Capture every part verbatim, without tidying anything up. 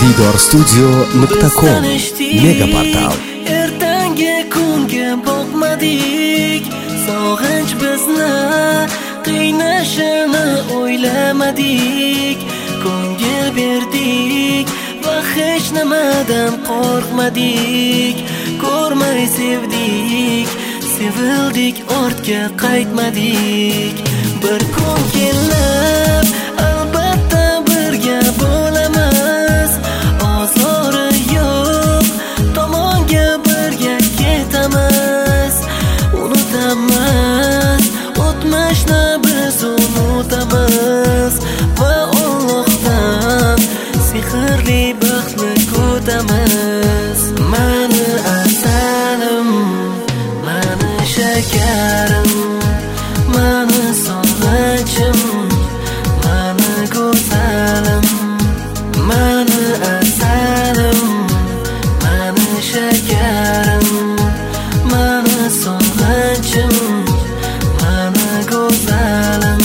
didor studio nuqta com mega portal. Ertangi kunga boqmadik, sog'inch bizni qiynashini o'ylamadik. Ko'ngil berdik va hech nimadan qo'rqmadik. Ko'rmay sevdik, sevildik, ortga qaytmadik. Bir kun kelib albatta birga bo'lamiz. Ozori yo'q tomonga birga ketamiz. Unutamiz o'tmishni, biz unutamiz va Allohdan sehrli baxtni kutamiz. Mani asalim, mani shakarim, mani sog'inchim, mani go'zalim. Mani asalim, mani shakarim, mani sog'inchim, mani go'zalim.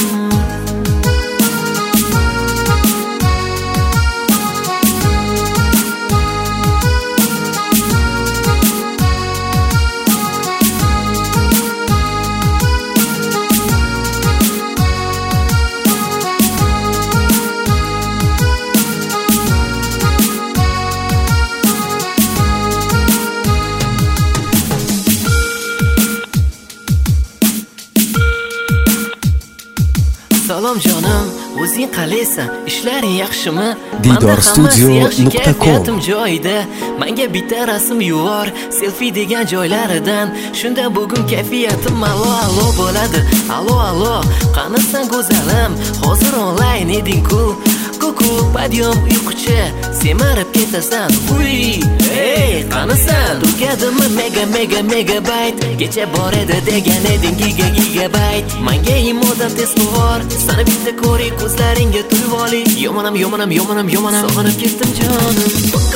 Salom jonim, o'zing qalaysan? Ishlaring yaxshimi? didor studio nuqta com joyida. Menga bitta rasm yubor, selfie degan joylaridan. Shunda bugun kayfiyatim alo alo bo'ladi. Alo alo, qanasan go'zalim? Hozir online eding-ku. Kuku, padyom uyquchi, semarib ketasan. Uy, hey, qanasan? Tugadimi mega mega megabayt? Kecha bor edi degan eding giga gigabayt. Menga imodan test bor, sani bitta ko'ray, ko'zlaringga to'yib olay. Yomonam yomonam yomonam yomonam, sog'inib ketdim jonim.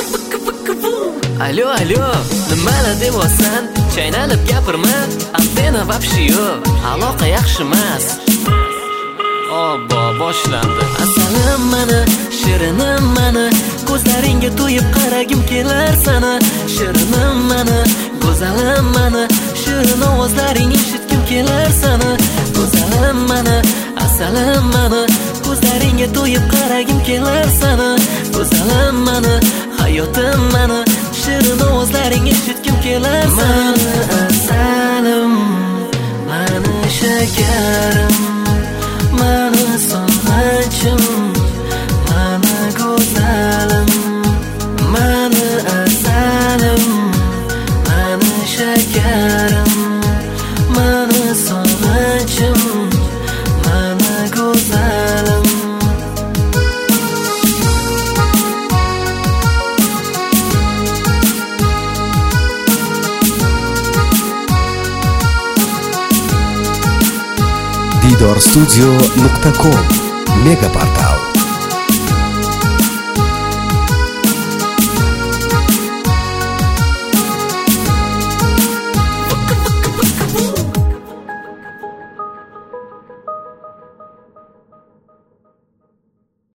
Alo alo, nimalar deyapsan? Chaynalib gapirma, antena vobshe yo'q, aloqa yaxshi emas. Obbo, boshlandi. Asalim mani, shirinim mani, ko'zlaringga to'yib qaragim kelar sana. Shirinim mani, go'zalim mani, shirin ovozlaring eshitgim kelar sana. Go'zalim mani, asalim mani, ko'zlaringga to'yib qaragim kelar sana. Go'zalim mani, hayotim mani, shirin ovozlaring eshitgim kelar sana. Mani asalim, mani shakarim, mani sog'inchim, mani go'zalim. Mani asalim, mani shakarim, mani sog'inchim, mani go'zalim. didor studio nuqta com mega portal.